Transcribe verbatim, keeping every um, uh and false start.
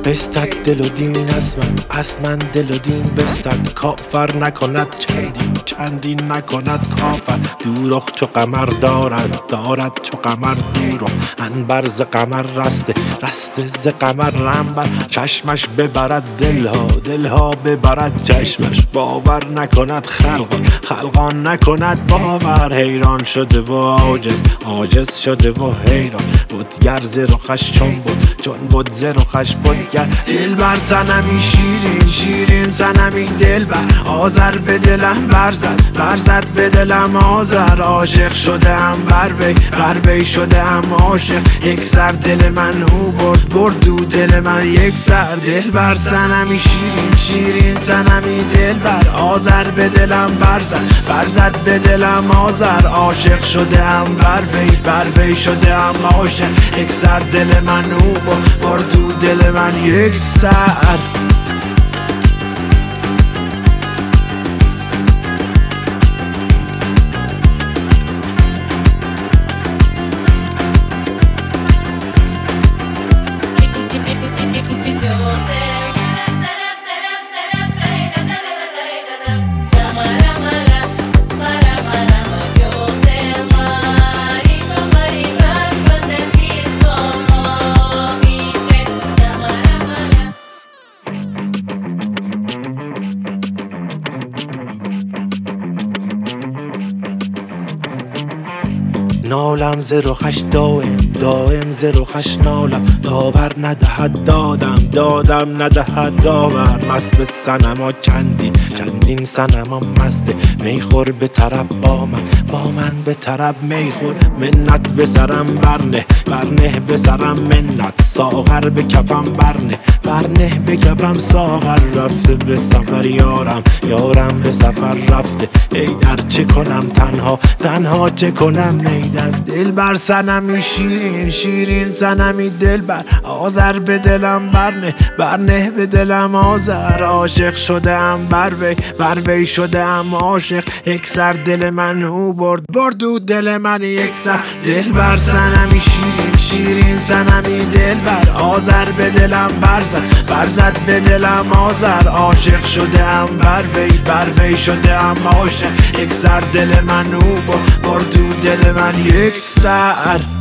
بستد دل و دین از من، از من دل و دین بستد. کافر نکند چندین، چندین نکند کافر. دوروخ چو قمر دارد، دارد چو قمر دوروخ. انبر ز قمر رسته، رسته ز قمر رنبر. چشمش ببرد دلها، دلها ببرد چشمش. باور نکند خلقان، خلقان نکند باور. حیران شده و عاجز، عاجز شده و حیران. بتگر ز رخش چون بود، چون بود ز رخش بتگر. دلبر صنمی شیرین، شیرین صنمی دلبر. آذر به دلم برزد، برزد به دلم آذر. عاشق شدم بر وی، بر وی شدم عاشق. یک سر دل من او برد، برد دو دل من یک سر. دلبر صنمی شیرین، شیرین صنمی دلبر. آذر به دلم برزد، برزد به دلم آذر. عاشق شدم بر وی، بر وی شدم عاشق. یک سر دل من او برد، برد دو دل من یک سر. نالم ز رخش دائم، دائم ز رخش نالم. داور ندهد دادم، دادم ندهد داور. مست صنما چندین، چندین صنما مسته. میخور به طرب با من، با من به طرب میخور. منت به سرم برنه، برنه به سرم منت. ساغر به کفم برنه، برنه به کفم ساغر. رفته به سفر یارم، یارم به سفر رفته. ای در چه کنم تنها، تنها چه کنم ای در. دلبر صنمی شیرین، شیرین صنمی دلبر. آذر به دلم برنه، برنه به دلم آذر. عاشق شدم بر وی، بر وی شدم عاشق. یک سر دل من او برد، برد دو دل من یک سر. دلبر صنمی شیرین، شیرین صنمی دلبر. آذر به دلم برزد، برزد به دلم آذر. عاشق شدم بر وی، بر وی شدم عاشق. یک سر دل من او برد، برد دو دل من یک سر.